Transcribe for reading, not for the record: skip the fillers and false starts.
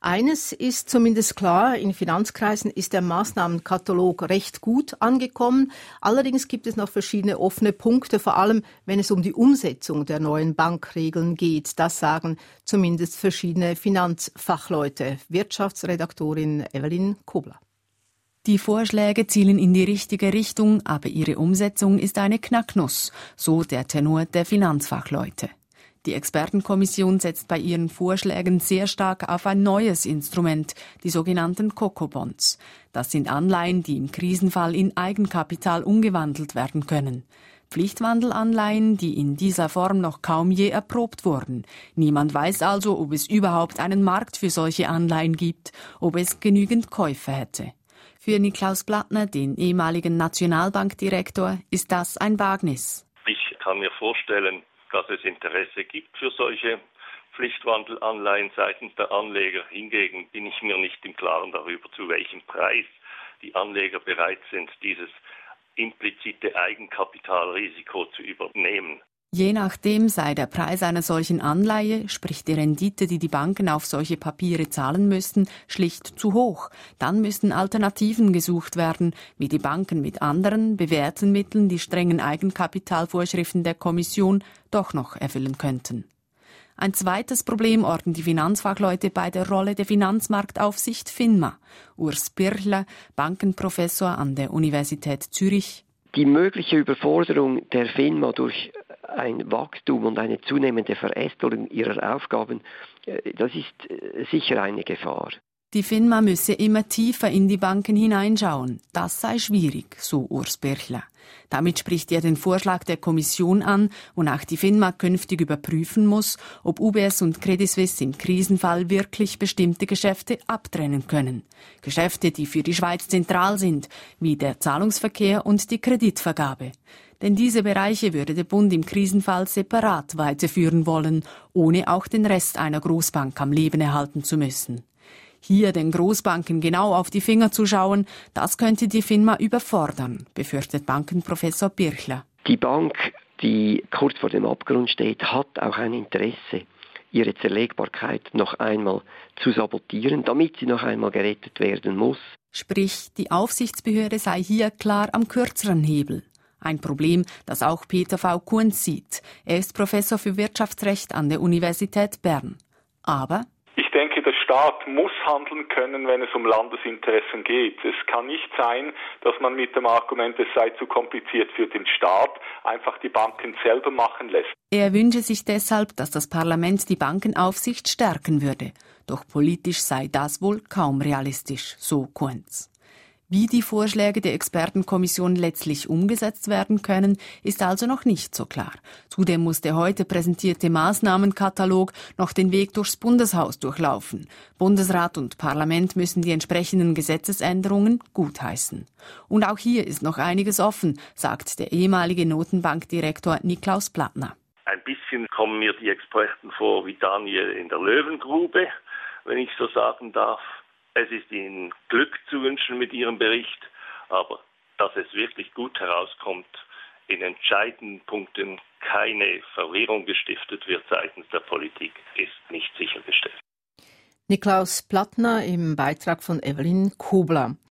Eines ist zumindest klar, in Finanzkreisen ist der Maßnahmenkatalog recht gut angekommen. Allerdings gibt es noch verschiedene offene Punkte, vor allem wenn es um die Umsetzung der neuen Bankregeln geht. Das sagen zumindest verschiedene Finanzfachleute. Wirtschaftsredaktorin Evelyn Kobler. Die Vorschläge zielen in die richtige Richtung, aber ihre Umsetzung ist eine Knacknuss, so der Tenor der Finanzfachleute. Die Expertenkommission setzt bei ihren Vorschlägen sehr stark auf ein neues Instrument, die sogenannten Coco-Bonds. Das sind Anleihen, die im Krisenfall in Eigenkapital umgewandelt werden können. Pflichtwandelanleihen, die in dieser Form noch kaum je erprobt wurden. Niemand weiß also, ob es überhaupt einen Markt für solche Anleihen gibt, ob es genügend Käufer hätte. Für Niklaus Plattner, den ehemaligen Nationalbankdirektor, ist das ein Wagnis. Ich kann mir vorstellen, dass es Interesse gibt für solche Pflichtwandelanleihen seitens der Anleger. Hingegen bin ich mir nicht im Klaren darüber, zu welchem Preis die Anleger bereit sind, dieses implizite Eigenkapitalrisiko zu übernehmen. Je nachdem sei der Preis einer solchen Anleihe, sprich die Rendite, die die Banken auf solche Papiere zahlen müssten, schlicht zu hoch. Dann müssten Alternativen gesucht werden, wie die Banken mit anderen, bewährten Mitteln die strengen Eigenkapitalvorschriften der Kommission doch noch erfüllen könnten. Ein zweites Problem orten die Finanzfachleute bei der Rolle der Finanzmarktaufsicht FINMA. Urs Birchler, Bankenprofessor an der Universität Zürich. Die mögliche Überforderung der FINMA durch ein Wachstum und eine zunehmende Verästelung ihrer Aufgaben, das ist sicher eine Gefahr. Die FINMA müsse immer tiefer in die Banken hineinschauen. Das sei schwierig, so Urs Birchler. Damit spricht er den Vorschlag der Kommission an, wonach die FINMA künftig überprüfen muss, ob UBS und Credit Suisse im Krisenfall wirklich bestimmte Geschäfte abtrennen können. Geschäfte, die für die Schweiz zentral sind, wie der Zahlungsverkehr und die Kreditvergabe. Denn diese Bereiche würde der Bund im Krisenfall separat weiterführen wollen, ohne auch den Rest einer Großbank am Leben erhalten zu müssen. Hier den Großbanken genau auf die Finger zu schauen, das könnte die FINMA überfordern, befürchtet Bankenprofessor Birchler. Die Bank, die kurz vor dem Abgrund steht, hat auch ein Interesse, ihre Zerlegbarkeit noch einmal zu sabotieren, damit sie noch einmal gerettet werden muss. Sprich, die Aufsichtsbehörde sei hier klar am kürzeren Hebel. Ein Problem, das auch Peter V. Kunz sieht. Er ist Professor für Wirtschaftsrecht an der Universität Bern. Aber ich denke, der Staat muss handeln können, wenn es um Landesinteressen geht. Es kann nicht sein, dass man mit dem Argument, es sei zu kompliziert für den Staat, einfach die Banken selber machen lässt. Er wünsche sich deshalb, dass das Parlament die Bankenaufsicht stärken würde. Doch politisch sei das wohl kaum realistisch, so Kunz. Wie die Vorschläge der Expertenkommission letztlich umgesetzt werden können, ist also noch nicht so klar. Zudem muss der heute präsentierte Maßnahmenkatalog noch den Weg durchs Bundeshaus durchlaufen. Bundesrat und Parlament müssen die entsprechenden Gesetzesänderungen gutheißen. Und auch hier ist noch einiges offen, sagt der ehemalige Notenbankdirektor Niklaus Plattner. Ein bisschen kommen mir die Experten vor wie Daniel in der Löwengrube, wenn ich so sagen darf. Es ist Ihnen Glück zu wünschen mit Ihrem Bericht, aber dass es wirklich gut herauskommt, in entscheidenden Punkten keine Verwirrung gestiftet wird seitens der Politik, ist nicht sichergestellt. Niklaus Plattner im Beitrag von Evelyn Kobler.